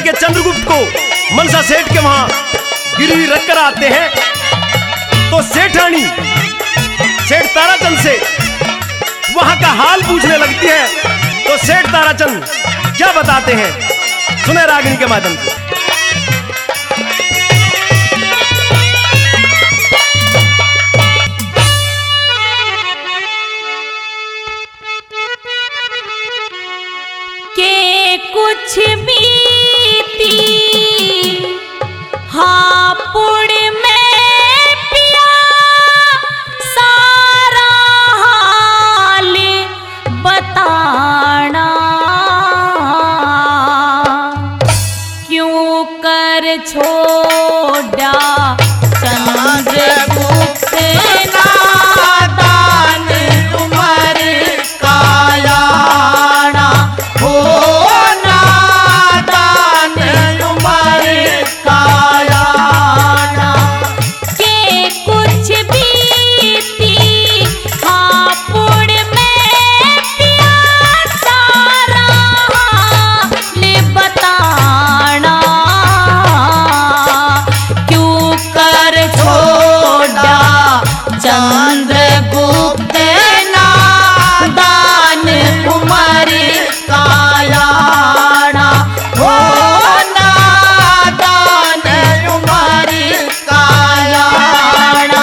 के चंद्रगुप्त को मनसा सेठ के वहां गिरवी रखकर आते हैं, तो सेठानी सेठ ताराचंद से वहां का हाल पूछने लगती है। तो सेठ ताराचंद क्या बताते हैं, सुने रागिनी के माध्यम से। के कुछ बीती हापुड़ में पिया सारा हाल बताना, क्यों कर छोड़ा चंद्रगुप्त नादान उमर कायाना, हो नादान उमर कायाना। के कुछ बीती हापुड़ में पिया सारा हाल बताना, क्यों कर छोड़ा चंद्रगुप्त नादान उमर कायाना, हो नादान उमर कायाना।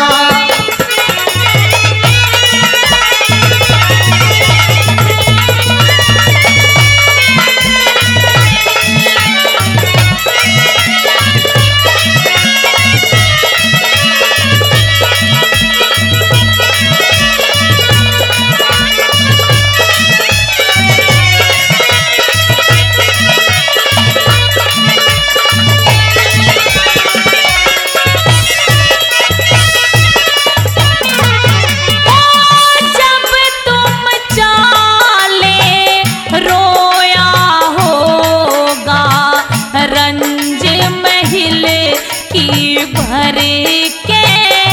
जब तुम चाले रोया होगा रंज महिल की भर के,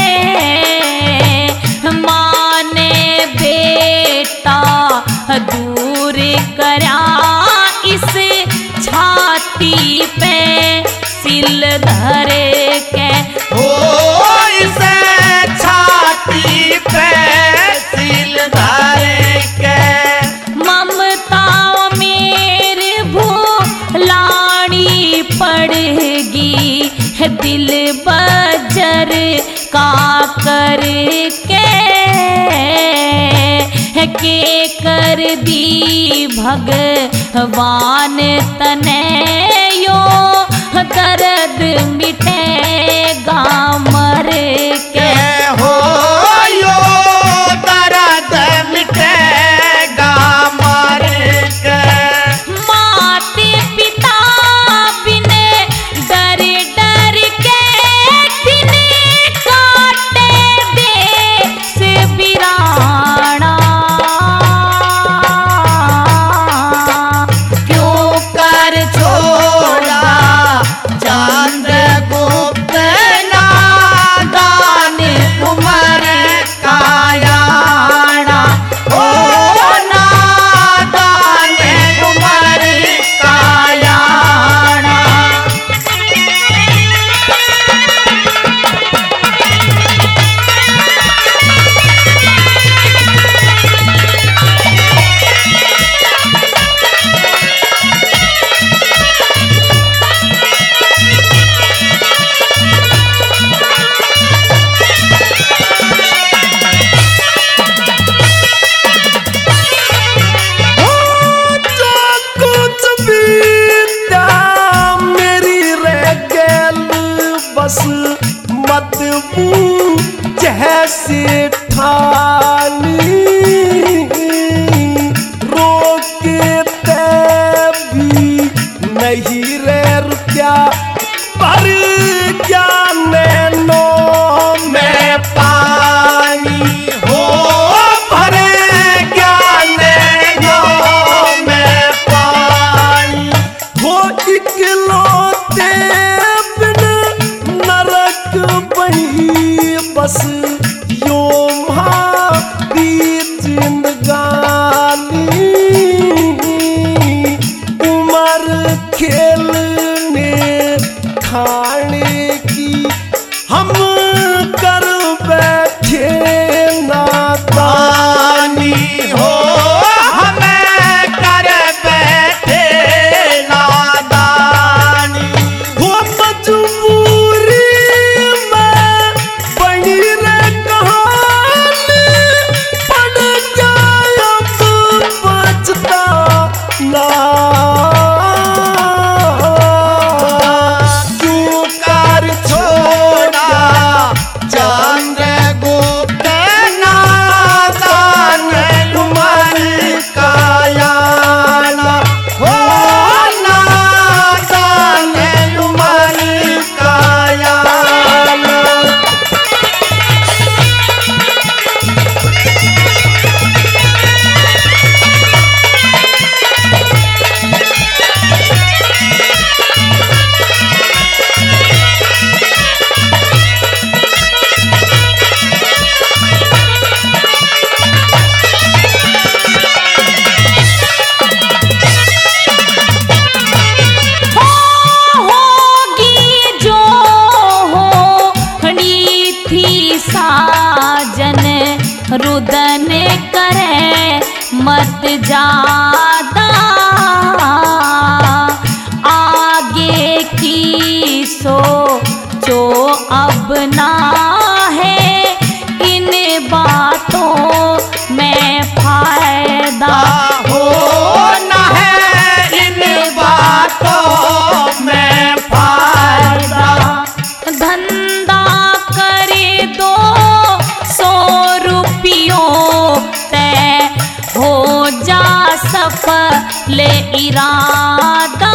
माने बेटा दूर करा इस छाती पे सिल धर के, हो इसे छाती पे सिल धर के। ममता मेरे भूलानी पड़ेगी दिल बजर का करके, के कर दी भगवान तने यो दर्द मिटेगा मर के, हो यो दर्द मिटेगा मर के। माते पिता बिन डर डर के दिन काटे देश बिराना, क्यों कर छोड़ा चंद्रगुप्त नादान उमर कायाना, हो नादान उमर कायाना। कुछ बीता मेरी रह गेल बस मत जैसे ठानी, रोके भी नहीं रे रुपया पर क्या नैनो में पानी, हो भरे क्या नैनो में पानी। हो इकलौते बिन नरक बही बस यो रुदन करे मत जादा, आगे की सोचो अब ना है इन बातों में फायदा। होना है इन बातों में फायदा। धंधा करे 200 रुपयों तय हो जा सफल इरादा,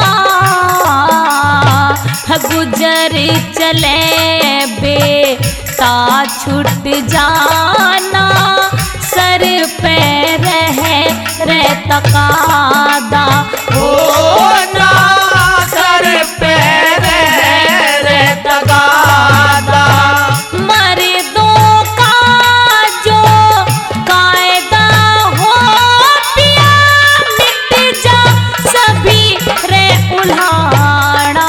गुजर चले बेटा छूट जाना, सर पे रहे तकादा। होना सर पे रे तगादा। मर्दों का जो कायदा हो पिया, मिट जा सभी रे उल्हाड़ा।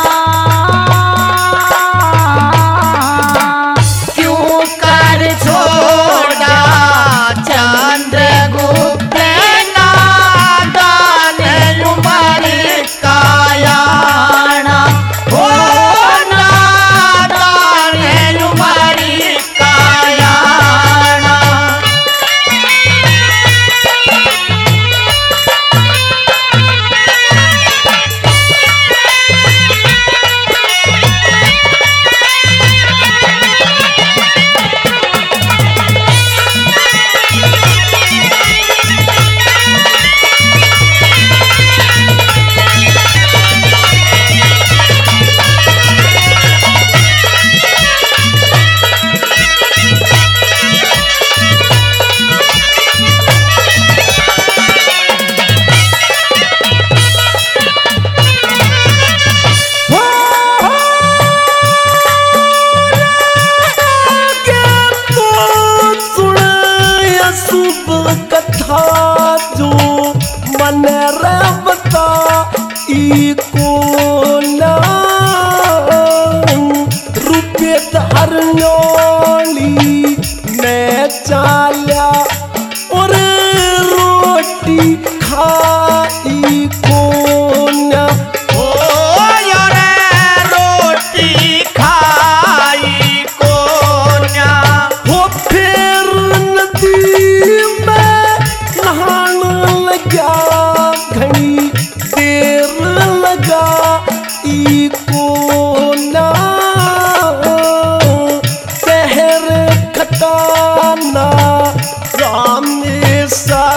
क्यों कर छोड़ा चंद्रगुप्त नादान उमर का याना। हो नादान उमर का याना। कथा जो मन रबता को रुपये धरनोली में चाल्या और रोटी खाई को ओ यारे रोटी खाई कोन्या। हो फिर नदी में नहाने लगा, घड़ी देर लगा को ना, शहर खटाना राम ने सा